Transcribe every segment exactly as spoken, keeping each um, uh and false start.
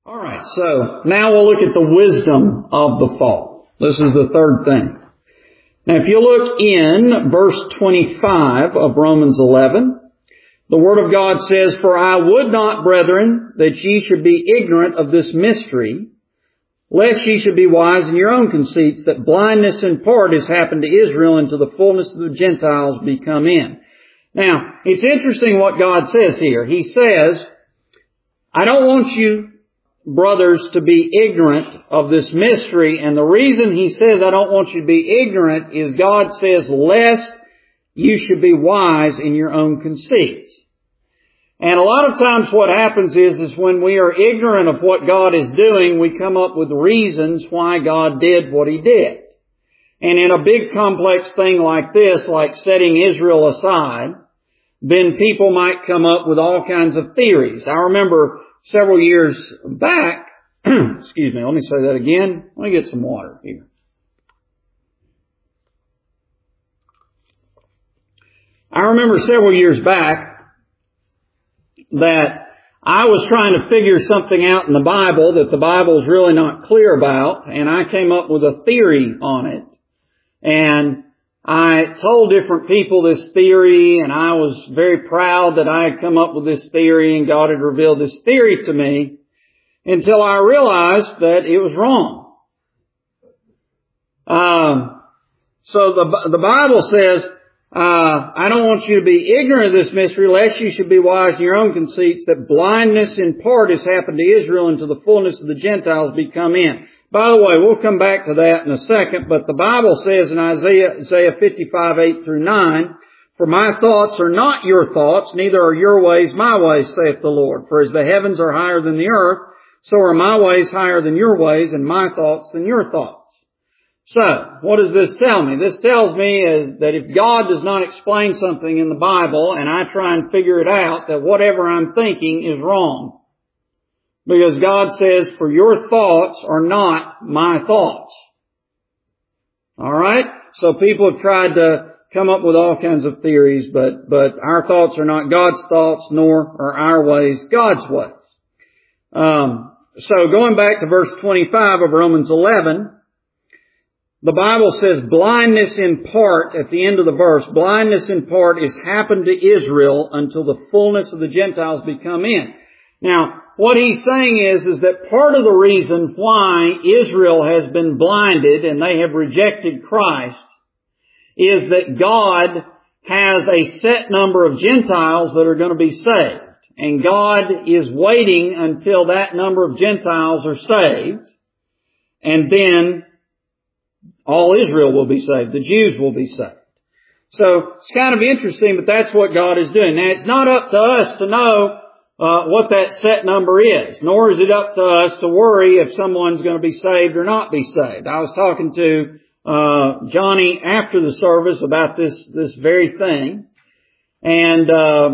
All right, so now we'll look at the wisdom of the fall. This is the third thing. Now if you look in verse twenty-five of Romans eleven, the Word of God says, "For I would not, brethren, that ye should be ignorant of this mystery, lest ye should be wise in your own conceits, that blindness in part has happened to Israel, until the fullness of the Gentiles be come in." Now, it's interesting what God says here. He says, I don't want you, brothers, to be ignorant of this mystery. And the reason He says I don't want you to be ignorant is God says, lest you should be wise in your own conceits. And a lot of times what happens is, is when we are ignorant of what God is doing, we come up with reasons why God did what He did. And in a big complex thing like this, like setting Israel aside, then people might come up with all kinds of theories. I remember several years back, excuse me, let me say that again. Let me get some water here. I remember several years back that I was trying to figure something out in the Bible that the Bible is really not clear about, and I came up with a theory on it. And I told different people this theory, and I was very proud that I had come up with this theory and God had revealed this theory to me, until I realized that it was wrong. Um, so the, the Bible says, uh, I don't want you to be ignorant of this mystery, lest you should be wise in your own conceits, that blindness in part has happened to Israel, until the fullness of the Gentiles be come in. By the way, we'll come back to that in a second, but the Bible says in Isaiah, Isaiah fifty-five, eight through nine, "For my thoughts are not your thoughts, neither are your ways my ways, saith the Lord. For as the heavens are higher than the earth, so are my ways higher than your ways, and my thoughts than your thoughts." So, what does this tell me? This tells me is that if God does not explain something in the Bible, and I try and figure it out, that whatever I'm thinking is wrong. Because God says, for your thoughts are not my thoughts. Alright? So people have tried to come up with all kinds of theories, but, but our thoughts are not God's thoughts, nor are our ways God's ways. Um, so going back to verse twenty-five of Romans eleven, the Bible says blindness in part, at the end of the verse, blindness in part is happened to Israel until the fullness of the Gentiles be come in. Now, what he's saying is, is that part of the reason why Israel has been blinded and they have rejected Christ is that God has a set number of Gentiles that are going to be saved. And God is waiting until that number of Gentiles are saved. And then all Israel will be saved. The Jews will be saved. So it's kind of interesting, but that's what God is doing. Now, it's not up to us to know Uh, what that set number is, nor is it up to us to worry if someone's going to be saved or not be saved. I was talking to uh Johnny after the service about this this very thing, and uh,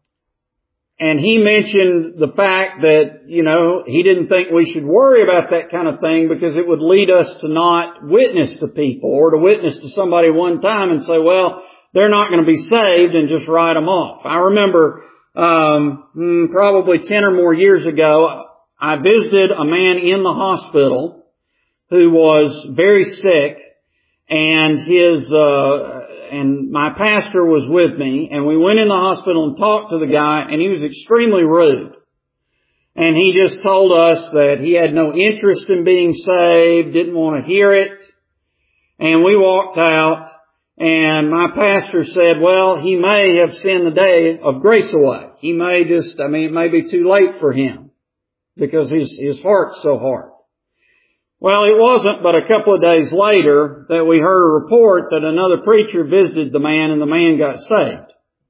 and he mentioned the fact that, you know, he didn't think we should worry about that kind of thing because it would lead us to not witness to people, or to witness to somebody one time and say, well, they're not going to be saved, and just write them off. I remember Um, probably ten or more years ago, I visited a man in the hospital who was very sick, and his, uh, and my pastor was with me, and we went in the hospital and talked to the guy, and he was extremely rude. And he just told us that he had no interest in being saved, didn't want to hear it, and we walked out. And my pastor said, well, he may have sinned the day of grace away. He may just, I mean, it may be too late for him because his, his heart's so hard. Well, it wasn't but a couple of days later that we heard a report that another preacher visited the man and the man got saved.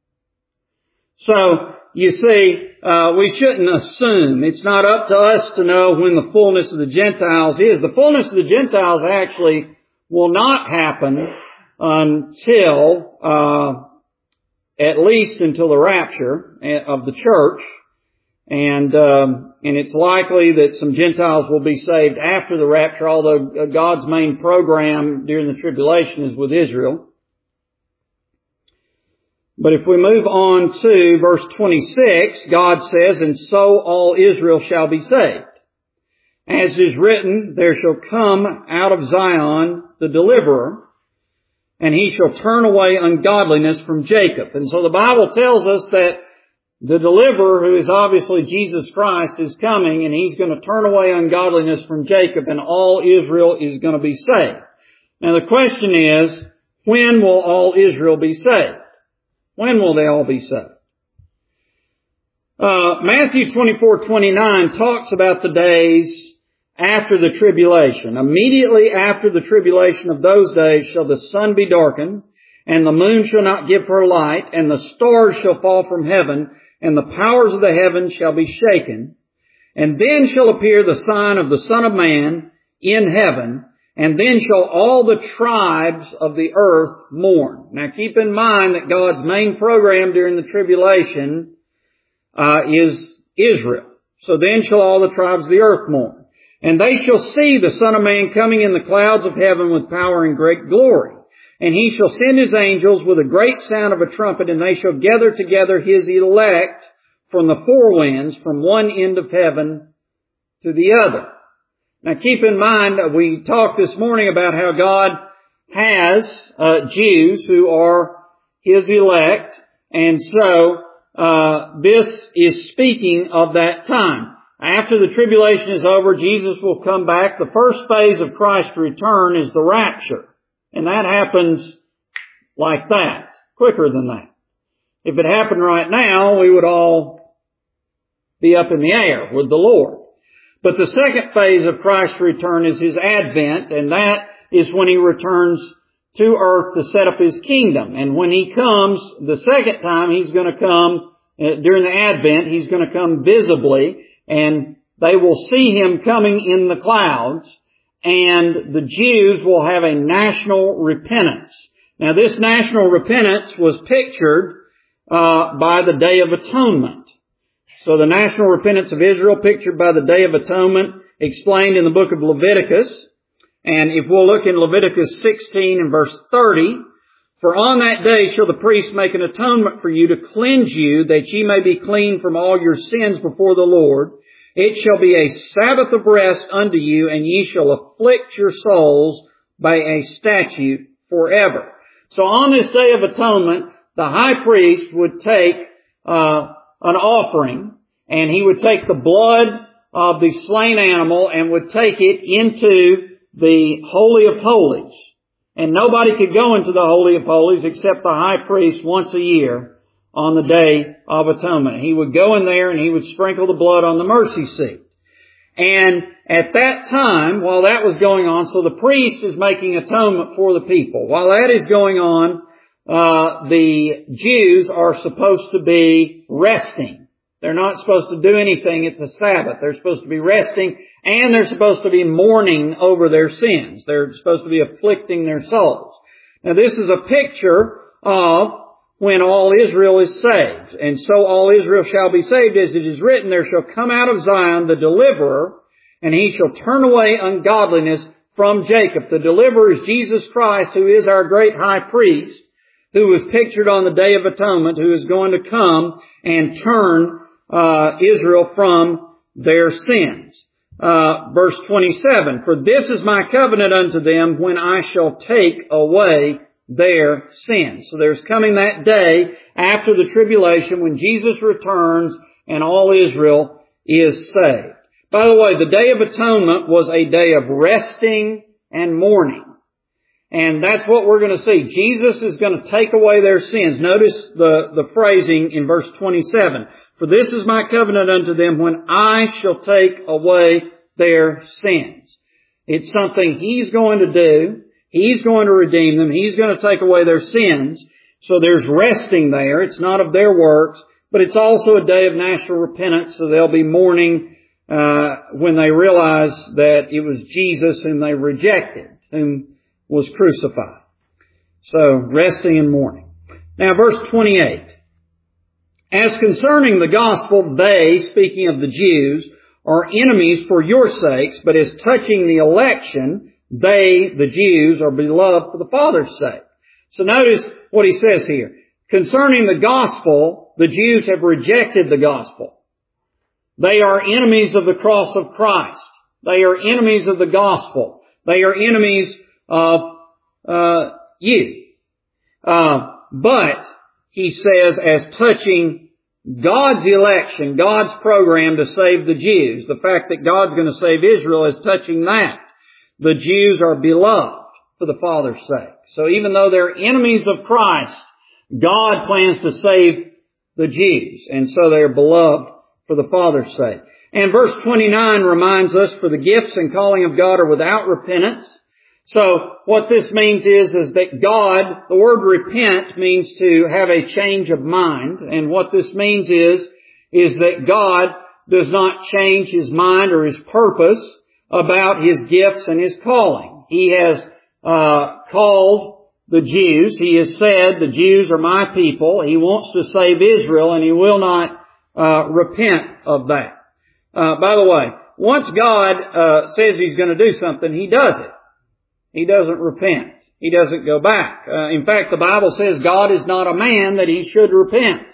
So, you see, uh, we shouldn't assume. It's not up to us to know when the fullness of the Gentiles is. The fullness of the Gentiles actually will not happen until, uh, at least until the rapture of the church. And, um, and it's likely that some Gentiles will be saved after the rapture, although God's main program during the tribulation is with Israel. But if we move on to verse twenty-six, God says, "And so all Israel shall be saved." As is written, there shall come out of Zion the deliverer, and he shall turn away ungodliness from Jacob. And so the Bible tells us that the deliverer, who is obviously Jesus Christ, is coming, and he's going to turn away ungodliness from Jacob, and all Israel is going to be saved. Now the question is, when will all Israel be saved? When will they all be saved? Uh, Matthew twenty-four twenty-nine talks about the days after the tribulation. Immediately after the tribulation of those days shall the sun be darkened, and the moon shall not give her light, and the stars shall fall from heaven, and the powers of the heavens shall be shaken. And then shall appear the sign of the Son of Man in heaven, and then shall all the tribes of the earth mourn. Now keep in mind that God's main program during the tribulation uh, is Israel. So then shall all the tribes of the earth mourn. And they shall see the Son of Man coming in the clouds of heaven with power and great glory. And he shall send his angels with a great sound of a trumpet, and they shall gather together his elect from the four winds, from one end of heaven to the other. Now keep in mind, we talked this morning about how God has uh, Jews who are his elect, and so uh this is speaking of that time. After the tribulation is over, Jesus will come back. The first phase of Christ's return is the rapture. And that happens like that, quicker than that. If it happened right now, we would all be up in the air with the Lord. But the second phase of Christ's return is his advent, and that is when he returns to earth to set up his kingdom. And when he comes the second time, he's going to come, uh, during the advent, he's going to come visibly, and they will see him coming in the clouds, and the Jews will have a national repentance. Now this national repentance was pictured uh, by the Day of Atonement. So the national repentance of Israel, pictured by the Day of Atonement, explained in the book of Leviticus. And if we'll look in Leviticus sixteen and verse thirty, for on that day shall the priest make an atonement for you to cleanse you, that ye may be clean from all your sins before the Lord. It shall be a Sabbath of rest unto you, and ye shall afflict your souls by a statute forever. So on this Day of Atonement, the high priest would take uh an offering, and he would take the blood of the slain animal and would take it into the Holy of Holies. And nobody could go into the Holy of Holies except the high priest once a year on the Day of Atonement. He would go in there and he would sprinkle the blood on the mercy seat. And at that time, while that was going on, so the priest is making atonement for the people. While that is going on, uh the Jews are supposed to be resting. They're not supposed to do anything. It's a Sabbath. They're supposed to be resting, and they're supposed to be mourning over their sins. They're supposed to be afflicting their souls. Now this is a picture of when all Israel is saved. And so all Israel shall be saved, as it is written, there shall come out of Zion the deliverer, and he shall turn away ungodliness from Jacob. The deliverer is Jesus Christ, who is our great high priest, who was pictured on the Day of Atonement, who is going to come and turn uh Israel from their sins. Uh verse twenty-seven, for this is my covenant unto them when I shall take away their sins. So there's coming that day after the tribulation when Jesus returns and all Israel is saved. By the way, the Day of Atonement was a day of resting and mourning. And that's what we're going to see. Jesus is going to take away their sins. Notice the, the phrasing in verse twenty-seven. For this is my covenant unto them when I shall take away their sins. It's something He's going to do. He's going to redeem them. He's going to take away their sins. So there's resting there. It's not of their works, but it's also a day of national repentance. So they'll be mourning uh when they realize that it was Jesus whom they rejected, whom was crucified. So, resting and mourning. Now, verse twenty-eight. As concerning the gospel, they, speaking of the Jews, are enemies for your sakes, but as touching the election, they, the Jews, are beloved for the Father's sake. So notice what he says here. Concerning the gospel, the Jews have rejected the gospel. They are enemies of the cross of Christ. They are enemies of the gospel. They are enemies of uh, you. Uh, but he says, as touching God's election, God's program to save the Jews, the fact that God's going to save Israel is touching that. The Jews are beloved for the Father's sake. So even though they're enemies of Christ, God plans to save the Jews, and so they are beloved for the Father's sake. And verse twenty-nine reminds us, for the gifts and calling of God are without repentance. So what this means is, is that God, the word repent means to have a change of mind. And what this means is, is that God does not change His mind or His purpose about His gifts and His calling. He has uh called the Jews. He has said, the Jews are my people. He wants to save Israel, and He will not uh repent of that. Uh by the way, once God uh says He's going to do something, He does it. He doesn't repent. He doesn't go back. Uh, in fact, the Bible says God is not a man that He should repent.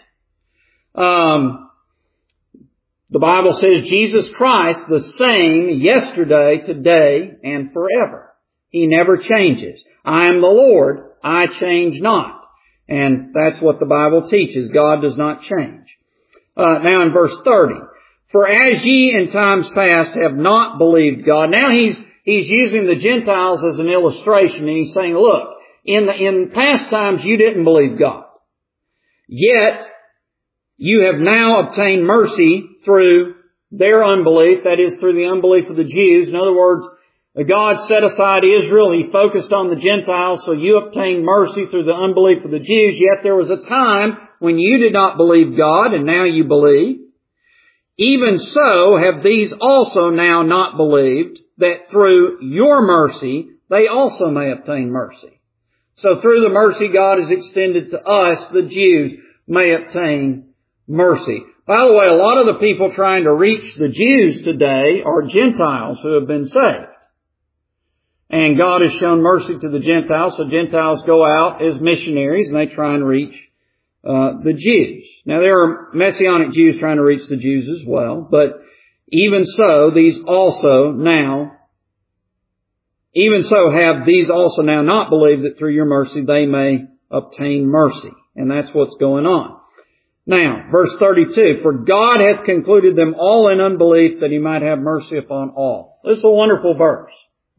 Um, the Bible says Jesus Christ, the same yesterday, today, and forever. He never changes. I am the Lord, I change not. And that's what the Bible teaches. God does not change. Uh, now in verse thirty, for as ye in times past have not believed God. Now he's He's using the Gentiles as an illustration, and he's saying, look, in the, in past times you didn't believe God. Yet, you have now obtained mercy through their unbelief, that is, through the unbelief of the Jews. In other words, God set aside Israel, He focused on the Gentiles, so you obtained mercy through the unbelief of the Jews. Yet there was a time when you did not believe God, and now you believe. Even so have these also now not believed, that through your mercy they also may obtain mercy. So through the mercy God has extended to us, the Jews may obtain mercy. By the way, a lot of the people trying to reach the Jews today are Gentiles who have been saved. And God has shown mercy to the Gentiles, so Gentiles go out as missionaries and they try and reach uh, the Jews. Now there are Messianic Jews trying to reach the Jews as well, but even so, these also now, even so have these also now not believed that through your mercy they may obtain mercy. And that's what's going on. Now, verse thirty-two, for God hath concluded them all in unbelief that He might have mercy upon all. This is a wonderful verse.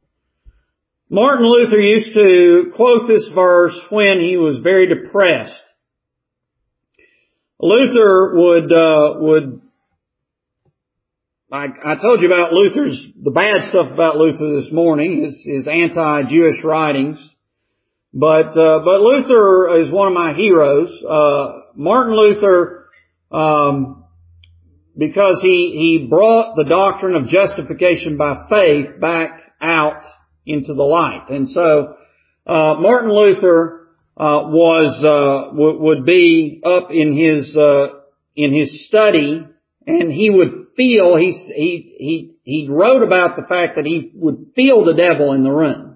Martin Luther used to quote this verse when he was very depressed. Luther would, uh, would, I, I told you about Luther's, the bad stuff about Luther this morning, his, his anti-Jewish writings. But, uh, but Luther is one of my heroes. Uh, Martin Luther, um, because he, he brought the doctrine of justification by faith back out into the light. And so, uh, Martin Luther, uh, was, uh, w- would be up in his, uh, in his study, and he would feel, he, he, he, he wrote about the fact that he would feel the devil in the room.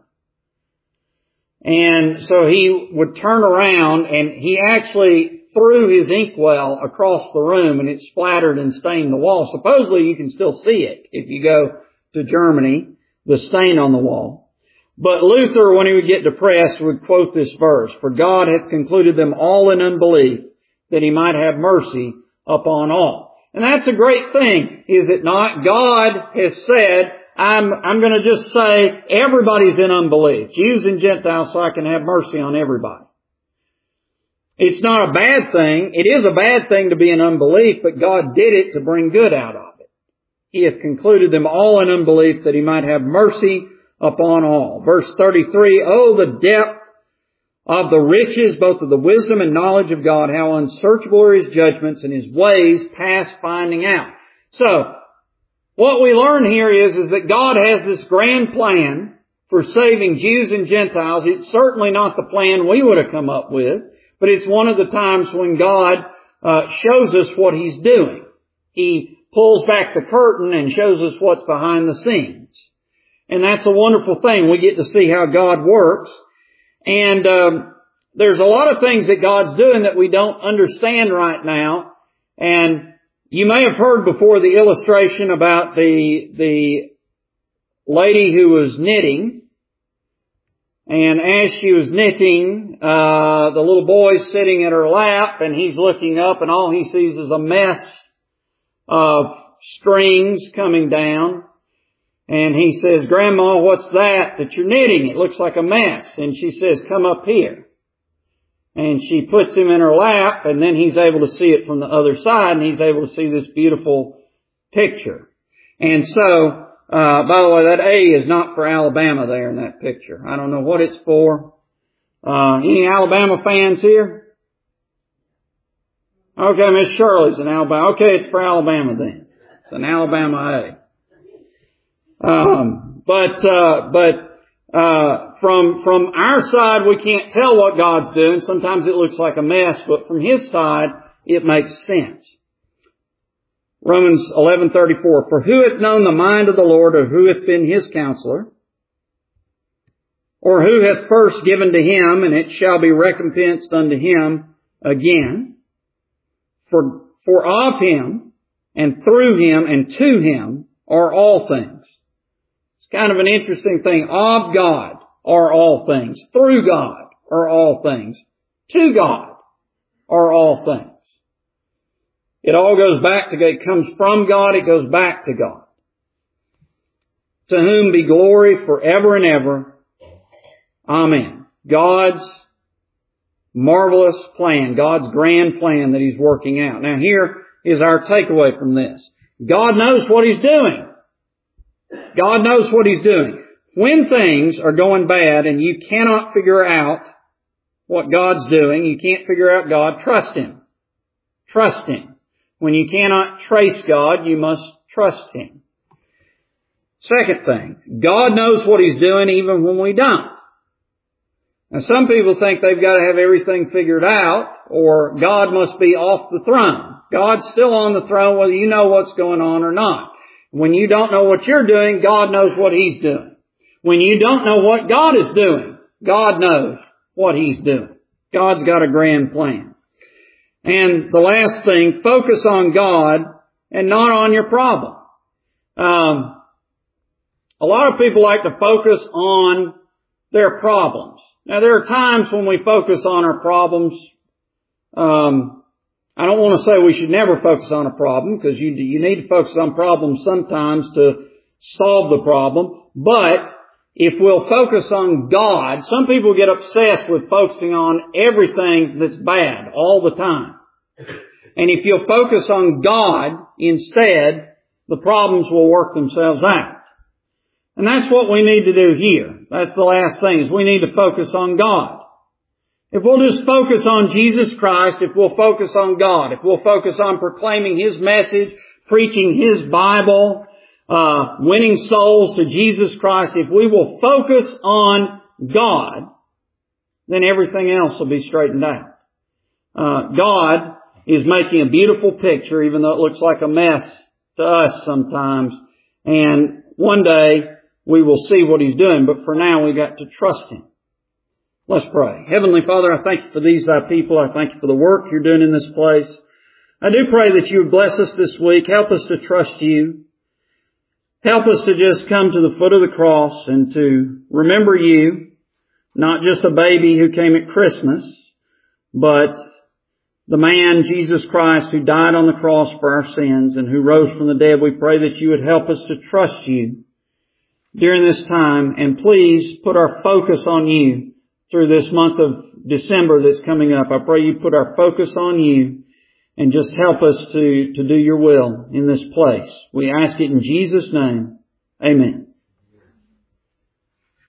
And so he would turn around and he actually threw his inkwell across the room and it splattered and stained the wall. Supposedly you can still see it if you go to Germany, the stain on the wall. But Luther, when he would get depressed, would quote this verse, for God hath concluded them all in unbelief that He might have mercy upon all. And that's a great thing, is it not? God has said, I'm, I'm going to just say everybody's in unbelief, Jews and Gentiles, so I can have mercy on everybody. It's not a bad thing. It is a bad thing to be in unbelief, but God did it to bring good out of it. He hath concluded them all in unbelief that He might have mercy upon all. Verse thirty-three, oh, the depth of the riches, both of the wisdom and knowledge of God, how unsearchable are His judgments and His ways past finding out. So, what we learn here is, is that God has this grand plan for saving Jews and Gentiles. It's certainly not the plan we would have come up with, but it's one of the times when God uh, shows us what He's doing. He pulls back the curtain and shows us what's behind the scenes. And that's a wonderful thing. We get to see how God works. And um, there's a lot of things that God's doing that we don't understand right now. And you may have heard before the illustration about the the lady who was knitting. And as she was knitting, uh, the little boy's sitting at her lap and he's looking up and all he sees is a mess of strings coming down. And he says, "Grandma, what's that that you're knitting? It looks like a mess." And she says, "Come up here." And she puts him in her lap and then he's able to see it from the other side and he's able to see this beautiful picture. And so, Uh, by the way, that A is not for Alabama there in that picture. I don't know what it's for. Uh, any Alabama fans here? Okay, Miss Shirley's in Alabama. Okay, it's for Alabama then. It's an Alabama A. Um, but, uh, but, uh, from, from our side, we can't tell what God's doing. Sometimes it looks like a mess, but from His side, it makes sense. Romans eleven thirty-four, "For who hath known the mind of the Lord, or who hath been His counselor? Or who hath first given to Him, and it shall be recompensed unto Him again? For, for of Him, and through Him, and to Him are all things." It's kind of an interesting thing. Of God are all things. Through God are all things. To God are all things. It all goes back to God. It comes from God. It goes back to God. To whom be glory forever and ever. Amen. God's marvelous plan, God's grand plan that He's working out. Now here is our takeaway from this. God knows what He's doing. God knows what He's doing. When things are going bad and you cannot figure out what God's doing, you can't figure out God, trust Him. Trust Him. When you cannot trace God, you must trust Him. Second thing, God knows what He's doing even when we don't. Now some people think they've got to have everything figured out, or God must be off the throne. God's still on the throne whether you know what's going on or not. When you don't know what you're doing, God knows what He's doing. When you don't know what God is doing, God knows what He's doing. God's got a grand plan. And the last thing, focus on God and not on your problem. Um, a lot of people like to focus on their problems. Now, there are times when we focus on our problems. Um, I don't want to say we should never focus on a problem, because you, you need to focus on problems sometimes to solve the problem. But if we'll focus on God, some people get obsessed with focusing on everything that's bad all the time. And if you'll focus on God instead, the problems will work themselves out. And that's what we need to do here. That's the last thing, is we need to focus on God. If we'll just focus on Jesus Christ, if we'll focus on God, if we'll focus on proclaiming His message, preaching His Bible, Uh, winning souls to Jesus Christ, if we will focus on God, then everything else will be straightened out. Uh, God is making a beautiful picture, even though it looks like a mess to us sometimes. And one day we will see what He's doing, but for now we've got to trust Him. Let's pray. Heavenly Father, I thank You for these Thy people. I thank You for the work You're doing in this place. I do pray that You would bless us this week. Help us to trust You. Help us to just come to the foot of the cross and to remember You, not just a baby who came at Christmas, but the man, Jesus Christ, who died on the cross for our sins and who rose from the dead. We pray that You would help us to trust You during this time, and please put our focus on You through this month of December that's coming up. I pray You put our focus on You and just help us to, to do Your will in this place. We ask it in Jesus' name. Amen.